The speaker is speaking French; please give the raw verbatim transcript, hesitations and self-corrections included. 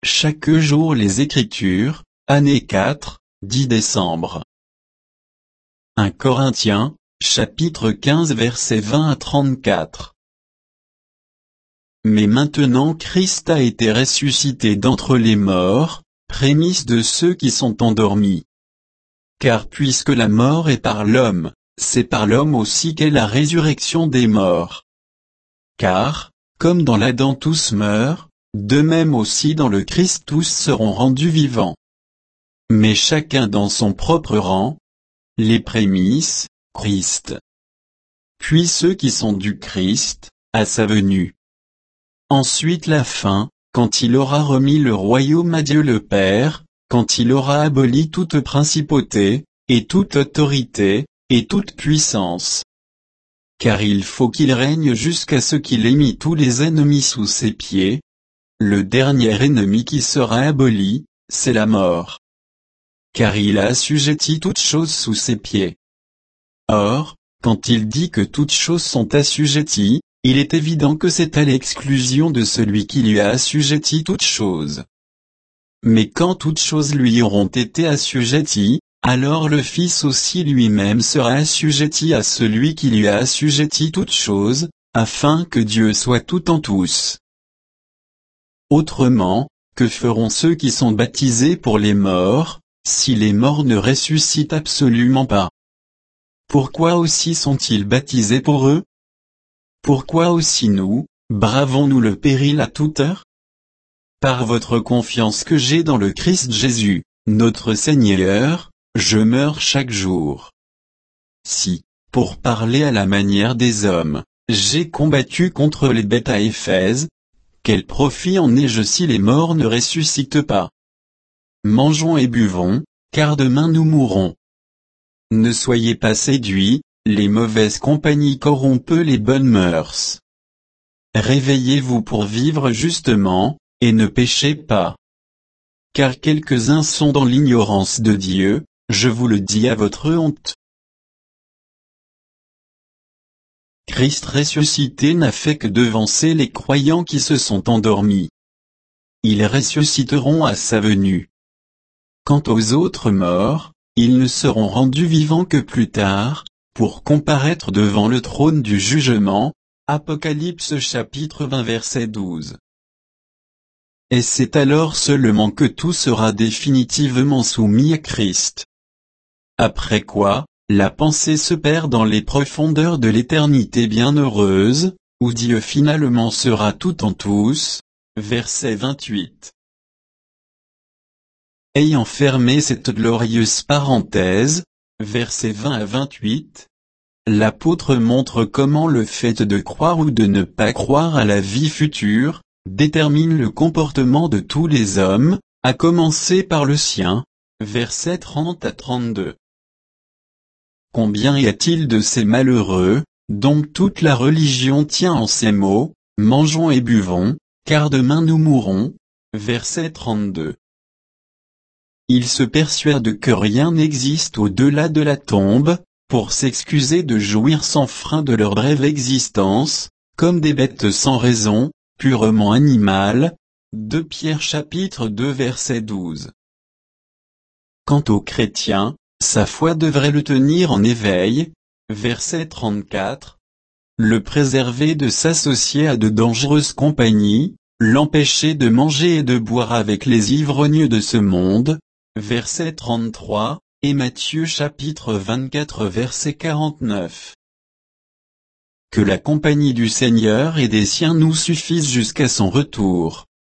chaque jour les Écritures, année quatre, dix décembre. un Corinthiens, chapitre quinze versets vingt à trente-quatre. Mais maintenant Christ a été ressuscité d'entre les morts, prémisse de ceux qui sont endormis. Car puisque la mort est par l'homme, c'est par l'homme aussi qu'est la résurrection des morts. Car, comme dans l'Adam tous meurent, de même aussi dans le Christ tous seront rendus vivants. Mais chacun dans son propre rang. Les prémices, Christ. Puis ceux qui sont du Christ, à sa venue. Ensuite la fin, quand il aura remis le royaume à Dieu le Père, quand il aura aboli toute principauté, et toute autorité, et toute puissance. Car il faut qu'il règne jusqu'à ce qu'il ait mis tous les ennemis sous ses pieds. Le dernier ennemi qui sera aboli, c'est la mort. Car il a assujetti toutes choses sous ses pieds. Or, quand il dit que toutes choses sont assujetties, il est évident que c'est à l'exclusion de celui qui lui a assujetti toutes choses. Mais quand toutes choses lui auront été assujetties, alors le Fils aussi lui-même sera assujetti à celui qui lui a assujetti toutes choses, afin que Dieu soit tout en tous. Autrement, que feront ceux qui sont baptisés pour les morts, si les morts ne ressuscitent absolument pas? Pourquoi aussi sont-ils baptisés pour eux? Pourquoi aussi nous, bravons-nous le péril à toute heure? Par votre confiance que j'ai dans le Christ Jésus, notre Seigneur, je meurs chaque jour. Si, pour parler à la manière des hommes, j'ai combattu contre les bêtes à Éphèse, quel profit en ai-je si les morts ne ressuscitent pas? Mangeons et buvons, car demain nous mourrons. Ne soyez pas séduits, les mauvaises compagnies corrompent les bonnes mœurs. Réveillez-vous pour vivre justement, et ne péchez pas. Car quelques-uns sont dans l'ignorance de Dieu, je vous le dis à votre honte. Christ ressuscité n'a fait que devancer les croyants qui se sont endormis. Ils ressusciteront à sa venue. Quant aux autres morts, ils ne seront rendus vivants que plus tard, pour comparaître devant le trône du jugement. Apocalypse chapitre vingt verset douze. Et c'est alors seulement que tout sera définitivement soumis à Christ. Après quoi, la pensée se perd dans les profondeurs de l'éternité bienheureuse, où Dieu finalement sera tout en tous. Verset vingt-huit. Ayant fermé cette glorieuse parenthèse, versets vingt à vingt-huit, l'apôtre montre comment le fait de croire ou de ne pas croire à la vie future, détermine le comportement de tous les hommes, à commencer par le sien. Versets trente à trente-deux. Combien y a-t-il de ces malheureux, dont toute la religion tient en ces mots, mangeons et buvons, car demain nous mourrons. Verset trente-deux. Ils se persuadent que rien n'existe au-delà de la tombe, pour s'excuser de jouir sans frein de leur brève existence, comme des bêtes sans raison, purement animales. deux Pierre chapitre deux verset douze. Quant aux chrétiens, sa foi devrait le tenir en éveil. Verset trente-quatre. Le préserver de s'associer à de dangereuses compagnies, l'empêcher de manger et de boire avec les ivrognes de ce monde. Verset trente-trois, et Matthieu chapitre vingt-quatre verset quarante-neuf. Que la compagnie du Seigneur et des siens nous suffise jusqu'à son retour.